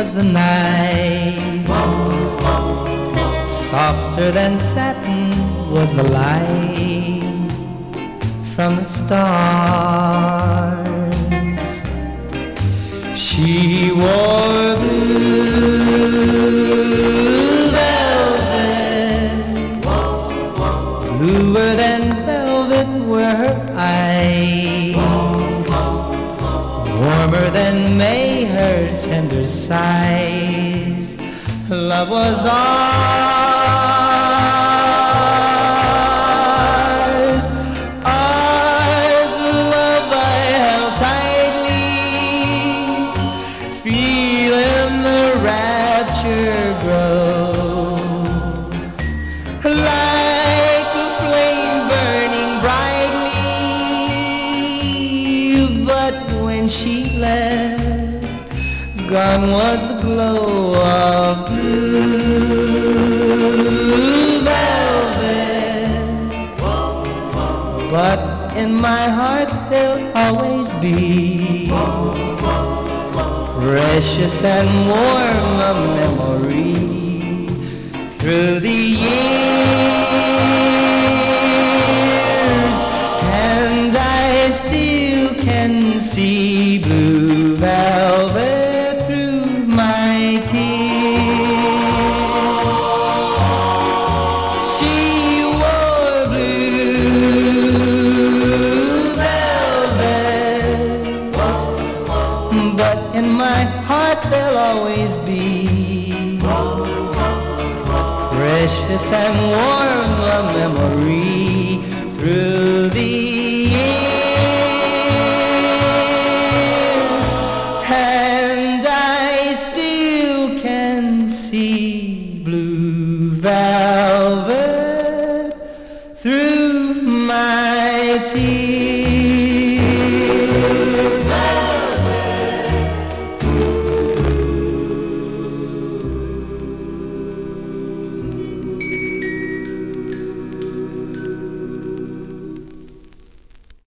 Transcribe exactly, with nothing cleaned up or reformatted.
was the night, softer than satin was the light from the stars. She wore blue velvet, bluer than velvet were her eyes, warmer than May her tender sighs. Love was ours, ours, love I held tightly, feeling the rapture grow, like a flame burning brightly. But when she left, gone was the glow of blue velvet. But in my heart there'll always be precious and warm a memory through the years, and I still can see blue velvet through my tears. She wore blue velvet, but in my heart there'll always be precious and warm a memory through the years, and I still can see blue velvet